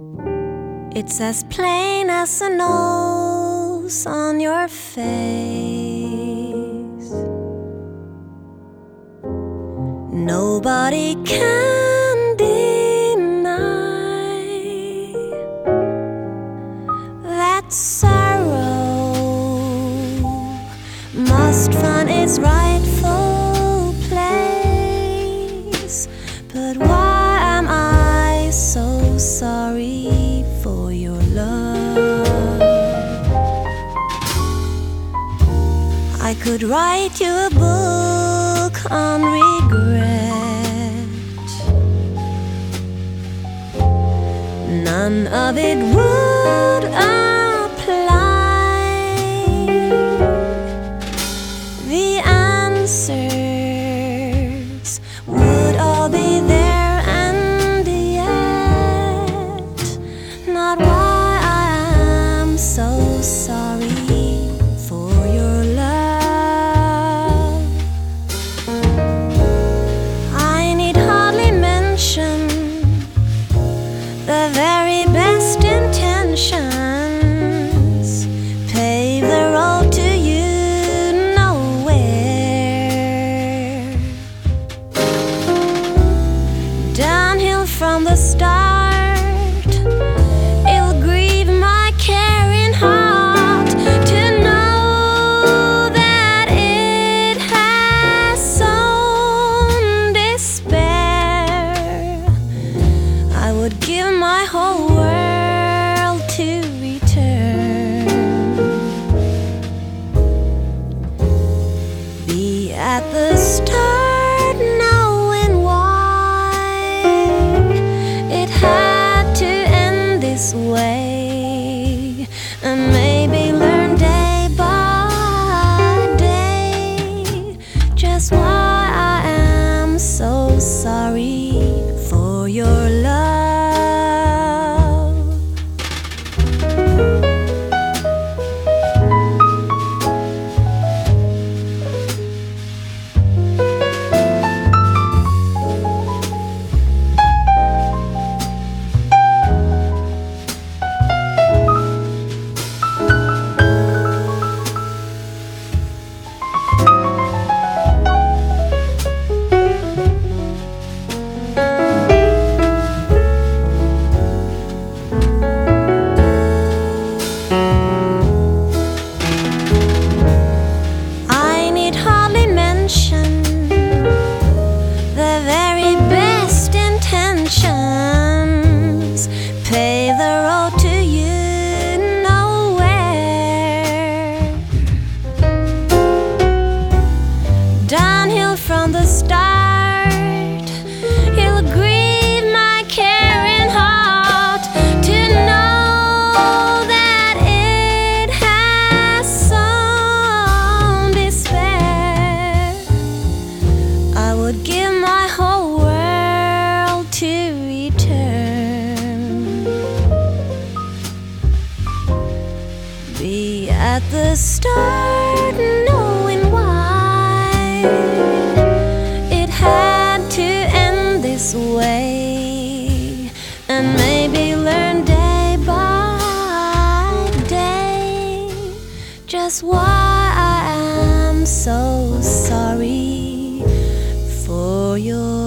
It's as plain as a nose on your face. Nobody can deny that sorrow must find its rightful place. But why am I so sorry for your love? I could write you a book on regret. None of it would apply. The answers would all be there, and yet not why I am so sorry for your love. I need hardly mention the very best intentions pave the road to you nowhere. Downhill from the start, it'll grieve my caring heart to know that it has sown despair. I would give my whole world to return, be at the start, knowing why it had to end this way, and maybe learn day by day just why I am so sorry for your love. The very best intentions pave the road to you nowhere. Downhill from the start, it'll grieve my caring heart to know that it has sown despair. I would give my whole world to return, be at the start, knowing why it had to end this way, and maybe learn day by day just why I am so sorry for your